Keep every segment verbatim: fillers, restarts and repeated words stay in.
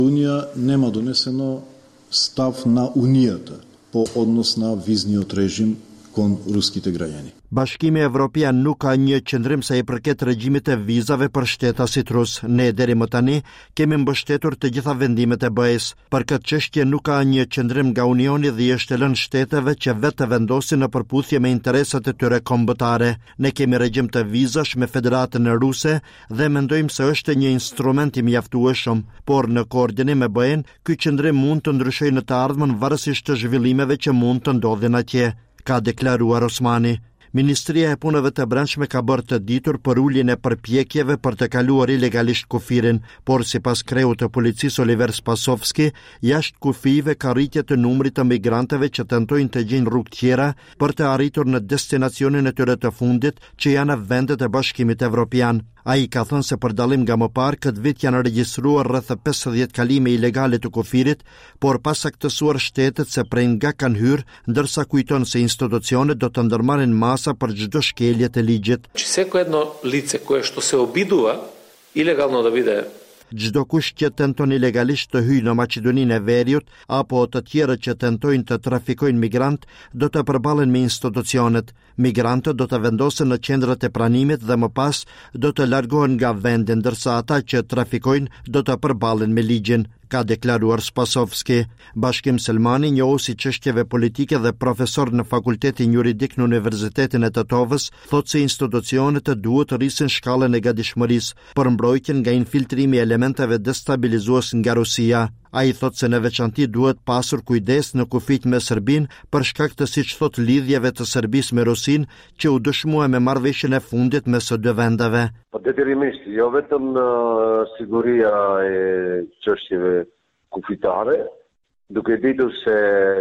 Унија нема донесено став на Унијата по однос на визниот режим кон руските граѓани. Bashkimi Evropian nuk ka një qëndrim sa i përket regjimit të vizave për shtetasit rus. Ne deri më tani kemi mbështetur të gjitha vendimet e B E S. Për këtë çështje nuk ka një qëndrim nga Unioni dhe i është lënë shteteve që vetë të vendosin në përputhje me interesat e tyre kombëtare. Ne kemi regjim të vizash me Federatën Ruse dhe mendojmë se është një instrument i mjaftueshëm, por në koordinim me B E N, ky qëndrim mund të ndryshojë në të ardhmen varësisht të zhvillimeve që mund të ndodhin atje, ka deklaruar Osmani. Ministria e Punëve të Brendshme ka bërë të ditur për uljen e përpjekjeve për të kaluar ilegalisht kufirin, por sipas kreut të policisë Oliver Spasovski, jashtë kufive ka rritje të numrit të migranteve që tentojnë të gjejnë rrugë tjera për të arritur në destinacionin e tyre të fundit, që janë vendet e Bashkimit Evropian. Ai ka thënë se për dallim nga më parë këtë vit janë regjistruar rreth pesëdhjetë kalime ilegale të kufirit, por pa saktësuar shtetet se prej nga kanë hyrë, ndërsa kujton se institucionet do të ndërmarrin masa për çdo shkelje të ligjit. Секо едно лице кое што се обидува илегално да биде Çdo kush që tenton ilegalisht të hyjë në Maqedoninë e Veriut apo të tjerë që tentojnë të trafikojnë migrant do të përballen me institucionet. Migrantët do të vendosen në qendrat e pranimit dhe më pas do të largohen nga vendi, ndërsa ata që trafikojnë do të përballen me ligjin, ka deklaruar Spasovski. Bashkim Selmani, njohuesi çështjeve politike dhe profesor në Fakultetin Juridik në Universitetin e Tetovës, thotë se institucionet duhet të rrisin shkallën e gatishmërisë për mbrojtjen nga infiltrimi i elementeve destabilizues nga Rusia. Ai thotë se në veçanti duhet pasur kujdes në kufijt me Serbinë për shkak të, siç thotë, lidhjeve të Serbisë me Rusinë që u dëshmua me marrëveshjen e fundit mes së dy vendeve. Po detyrimisht, jo vetëm uh, siguria e çështjeve kufitare, duke ditur se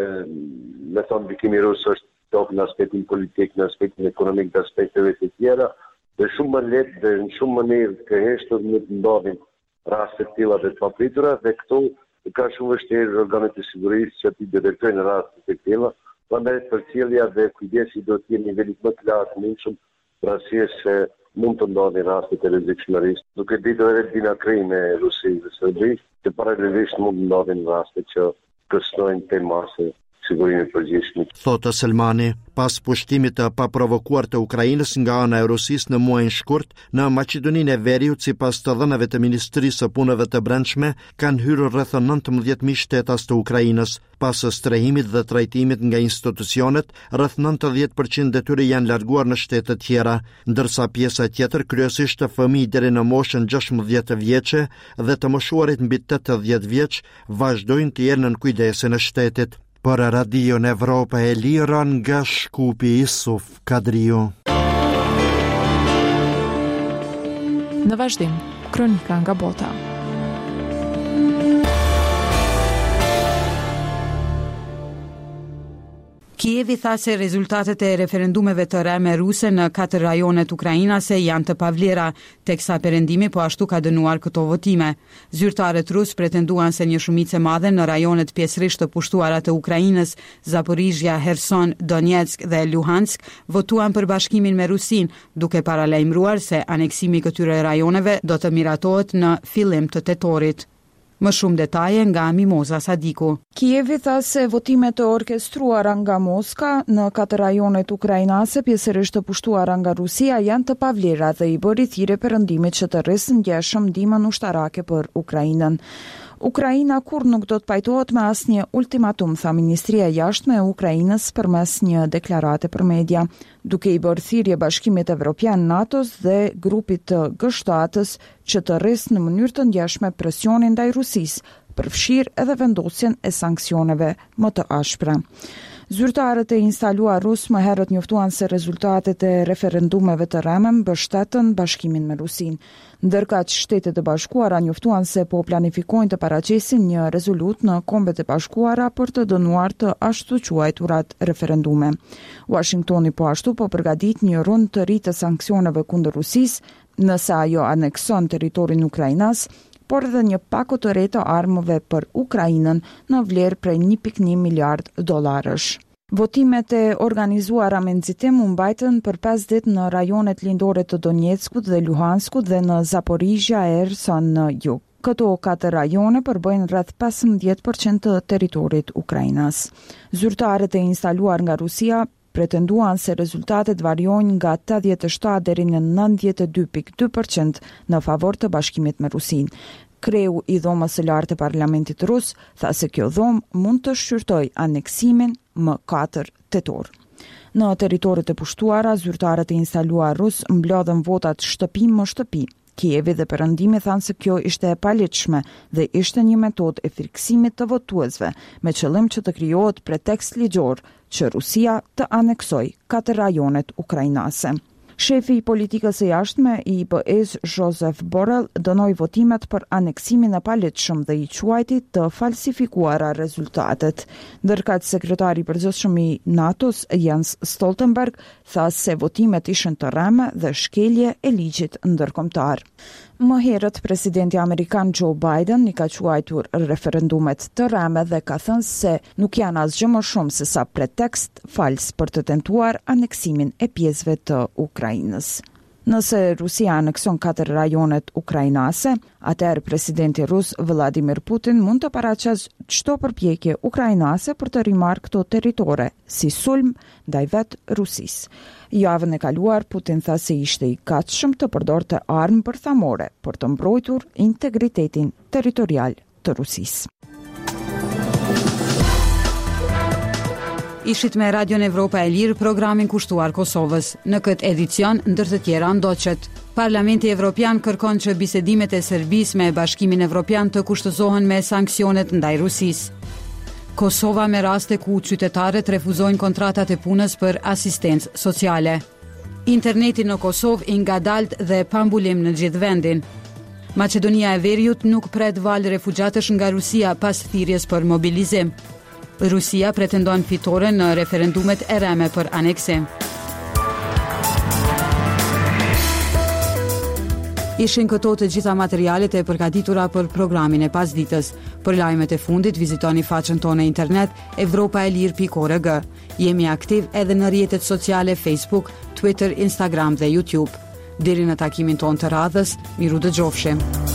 me thonë ndikimi rus është top në aspektin politik, në aspektin ekonomik dhe aspekteve të tjera, dhe shumë më lehtë dhe në shumë mënyrë të heshtur në të ndodhin raste të tilla dhe të papritura, dhe këtu ka shumë vështirë organet e sigurisë që ti detektojnë raste të tilla. Prandaj përcjellja dhe kujdesi do të jenë nivelit më të lartë mundshëm për arsye se mund të ndodhin raste të rrezikshmërisë. Duke ditur edhe dinakrinë e Rusisë dhe Serbisë, që paralelisht mund të ndodhin raste që kërcënojnë te mase sigurinë e përgjithshme. Thotë Selmani, pas pushtimit të paprovokuar të Ukrainës nga ana e Rusisë në muajin shkurt, në Maqedoninë e Veriut, sipas të dhënave të Ministrisë së Punëve të Brendshme, kanë hyrë rreth nëntëmbëdhjetë mijë shtetas të Ukrainës. Pas strehimit dhe trajtimit nga institucionet, rreth nëntëdhjetë përqind e tyre janë larguar në shtete tjera, ndërsa pjesa tjetër, kryesisht të fëmijë deri në moshën gjashtëmbëdhjetë vjeçe dhe të moshuarit mbi tetëdhjetë vjeç, vazhdojnë të jenë në kujdesin e shtetit. Për Radion Evropa e Lirë nga Shkupi, Isuf Kadriu. Në vazhdim, kronika nga bota. Kievi tha se rezultatet e referendumeve të reme ruse në katër rajonet ukrainase janë të pavlera, teksa perëndimi po ashtu ka dënuar këto votime. Zyrtarët rus pretenduan se një shumicë e madhe në rajonet pjesërisht të pushtuara të Ukrainës, Zaporizhia, Kherson, Donetsk dhe Luhansk, votuan për bashkimin me Rusinë, duke paralajmëruar se aneksimi i këtyre rajoneve do të miratohet në fillim të tetorit. Më shumë detaje nga Mimoza Sadiku. Kievi tha se votimet të orkestruara nga Moska në katër rajonet ukrainase pjesërisht të pushtuara nga Rusia janë të pavlera dhe i bëri thirrje perëndimit që të rrisë ngjeshëm ndihmën ushtarake për Ukrainën. Ukraina kur nuk do të pajtohet me asnjë ultimatum, tha Ministria e Jashtme e Ukrainës përmes një deklarate për media, duke i bërë thirrje Bashkimit Evropian, NATO-s dhe grupit të G shtatës që të rrisë në mënyrë të ngjashme presionin ndaj Rusisë, përfshirë edhe vendosjen e sanksioneve më të ashpra. Zyrtarët e instaluar rus më herët njoftuan se rezultatet e referendumeve të rreme mbështetën bashkimin me Rusinë. Ndërka që Shtetet e Bashkuara njoftuan se po planifikojnë të paraqesin një rezolut në Kombet e Bashkuara për të dënuar të ashtu quajturat referendume. Washingtoni po ashtu po përgadit një rund të ri të sanksioneve kundër Rusisë, nëse ajo anekson territorin ukrainas, por edhe një paku të re të armëve për Ukrainën në vlerë prej një pikë një miliard dollarësh. Votimet e organizuara me nxitim u mbajtën për pesë ditë në rajonet lindore të Donetskut dhe Luhanskut dhe në Zaporizhia e Kherson në jug. Këto katër rajone përbëjnë rreth pesëmbëdhjetë përqind të territorit ukrainas. Zyrtarët e instaluar nga Rusia pretenduan se rezultatet variojnë nga tetëdhjetë e shtatë deri në nëntëdhjetë e dy pikë dy përqind në favor të bashkimit me Rusinë. Kreu i dhomës së lartë të parlamentit rus tha se kjo dhomë mund të shqyrtojë aneksimin më katër tetor. Në territoret e pushtuara, zyrtarët e instaluar rus mblodhen votat shtëpi më shtëpi. Kievi dhe Perëndimi thanë se kjo ishte e paligjshme dhe ishte një metodë e friksimit të votuesve, me qëllim që të krijohet pretekst ligjor që Rusia të aneksojë katër rajonet ukrainase. Shefi i politikës së jashtme i I B E-s Joseph Borrell dënoi votimet për aneksimin e paligjshëm dhe i quajti të falsifikuara rezultatet. Ndërkaq sekretari i përgjithshëm i NATO-s Jens Stoltenberg tha se votimet ishin të rreme dhe shkelje e ligjit ndërkombëtar. Më herët, presidenti amerikan Joe Biden i ka quajtur referendumet të rreme dhe ka thënë se nuk janë asgjë më shumë se sa pretekst fals për të tentuar aneksimin e pjesëve të Ukrainës. Nëse Rusia anekson katër rajonet ukrainase, atëherë presidenti rus Vladimir Putin mund të paraqesë çdo përpjekje ukrainase për të rimarrë këto territore si sulm ndaj vetë Rusisë. Javën e kaluar, Putin tha se ishte i gatshëm të përdorte armë bërthamore për të mbrojtur integritetin territorial të Rusisë. Ishit me Radion Evropa e Lirë programin kushtuar Kosovës. Në këtë edicion, ndër të tjera ndoqet. Parlamenti Evropian kërkon që bisedimet e Serbisë me Bashkimin Evropian të kushtëzohen me sanksionet ndaj Rusisë. Kosova me raste ku qytetarët refuzojnë kontratat e punës për asistencë sociale. Interneti në Kosovë i ngadalt dhe pa mbulim në gjithë vendin. Maqedonia e Veriut nuk pret val refugjatësh nga Rusia pas thirrjes për mobilizim. Rusia pretendon fitore në referendumet e rreme për aneksim. Ishin këto të gjitha materialet e përgatitura për programin e pasditës. Për lajmet e fundit, vizitoni faqen tonë internet evropa e lirë pikë org. Jemi aktiv edhe në rrjetet sociale Facebook, Twitter, Instagram dhe YouTube. Deri në takimin tonë të radhës, miru dëgjofshim.